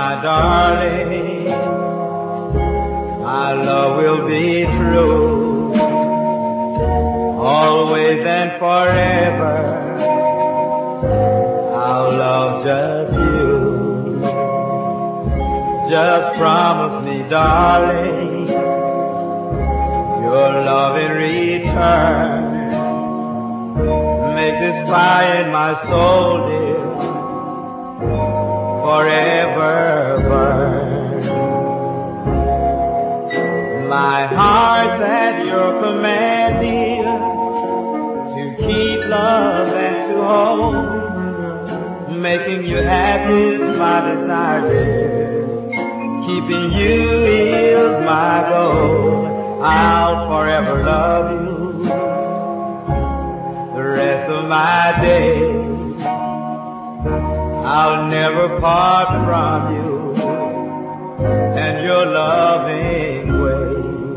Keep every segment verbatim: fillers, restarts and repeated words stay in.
my darling, our love will be true, always and forever. I'll love just you. Just promise me, darling, your love in return. Make this fire in my soul, dear, forever burn. My heart's at your command, dear, to keep love and to hold. Making you happy is my desire, dear. Keeping you is my goal. I'll forever love you the rest of my days. I'll never part from you and your loving ways.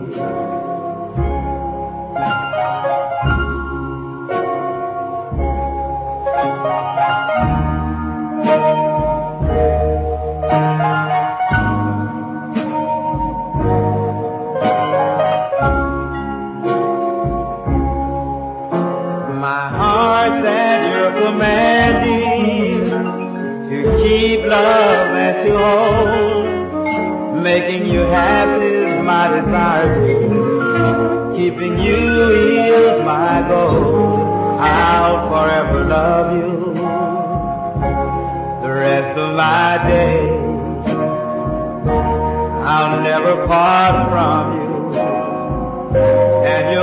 My heart's at your commanding, to keep love and to hold. Making you happy is my desire, dear. Keeping you is my goal. I'll forever love you the rest of my days. I'll never part from you and your